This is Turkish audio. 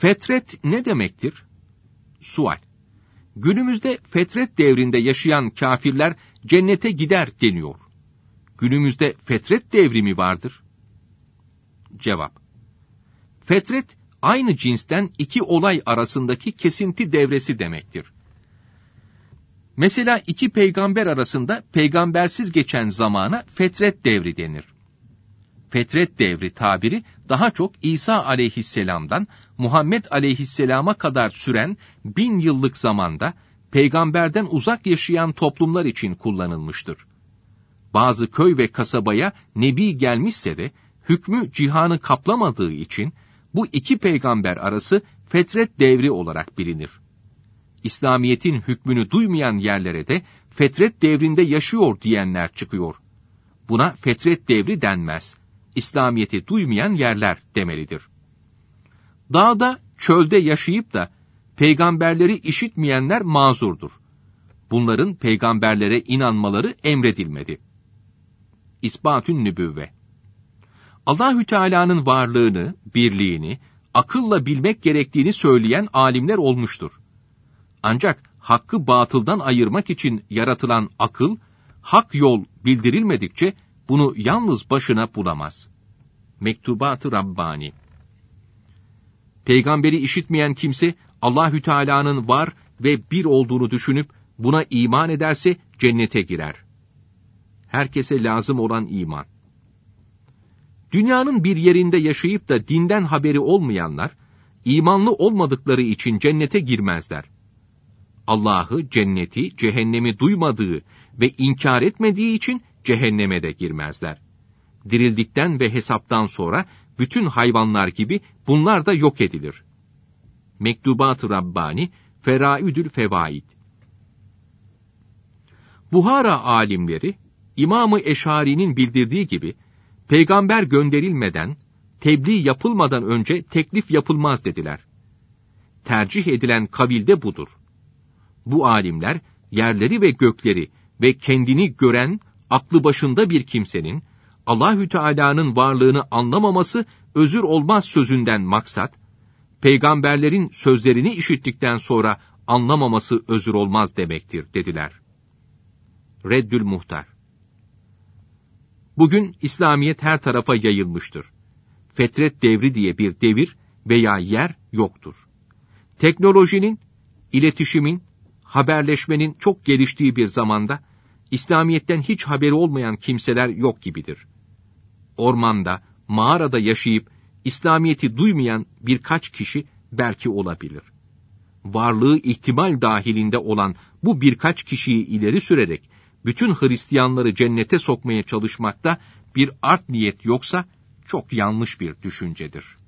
Fetret ne demektir? Sual. Günümüzde fetret devrinde yaşayan kafirler cennete gider deniyor. Günümüzde fetret devri mi vardır? Cevap. Fetret, aynı cinsten iki olay arasındaki kesinti devresi demektir. Mesela iki peygamber arasında peygambersiz geçen zamana fetret devri denir. Fetret devri tabiri daha çok İsa aleyhisselamdan Muhammed aleyhisselama kadar süren 1000 yıllık zamanda peygamberden uzak yaşayan toplumlar için kullanılmıştır. Bazı köy ve kasabaya nebi gelmişse de hükmü cihanı kaplamadığı için bu iki peygamber arası fetret devri olarak bilinir. İslamiyet'in hükmünü duymayan yerlere de fetret devrinde yaşıyor diyenler çıkıyor. Buna fetret devri denmez. İslamiyet'i duymayan yerler demelidir. Dağda, çölde yaşayıp da peygamberleri işitmeyenler mazurdur. Bunların peygamberlere inanmaları emredilmedi. İsbatün nübüvve. Allahü Teala'nın varlığını, birliğini, akılla bilmek gerektiğini söyleyen alimler olmuştur. Ancak hakkı batıldan ayırmak için yaratılan akıl, hak yol bildirilmedikçe bunu yalnız başına bulamaz. Mektubat-ı Rabbani. Peygamberi işitmeyen kimse Allahü Teala'nın var ve bir olduğunu düşünüp buna iman ederse cennete girer. Herkese lazım olan iman. Dünyanın bir yerinde yaşayıp da dinden haberi olmayanlar, imanlı olmadıkları için cennete girmezler. Allah'ı, cenneti, cehennemi duymadığı ve inkar etmediği için cehenneme de girmezler. Dirildikten ve hesaptan sonra bütün hayvanlar gibi bunlar da yok edilir. Mektubat-ı Rabbani, Feraidül Fevaid. Buhara alimleri, İmam-ı Eşari'nin bildirdiği gibi, peygamber gönderilmeden, tebliğ yapılmadan önce teklif yapılmaz dediler. Tercih edilen kavil de budur. Bu alimler, yerleri ve gökleri ve kendini gören, aklı başında bir kimsenin, Allahü Teala'nın varlığını anlamaması özür olmaz sözünden maksat, peygamberlerin sözlerini işittikten sonra anlamaması özür olmaz demektir dediler. Reddül Muhtar. Bugün İslamiyet her tarafa yayılmıştır. Fetret devri diye bir devir veya yer yoktur. Teknolojinin, iletişimin, haberleşmenin çok geliştiği bir zamanda, İslamiyet'ten hiç haberi olmayan kimseler yok gibidir. Ormanda, mağarada yaşayıp İslamiyet'i duymayan birkaç kişi belki olabilir. Varlığı ihtimal dahilinde olan bu birkaç kişiyi ileri sürerek bütün Hristiyanları cennete sokmaya çalışmakta bir art niyet yoksa çok yanlış bir düşüncedir.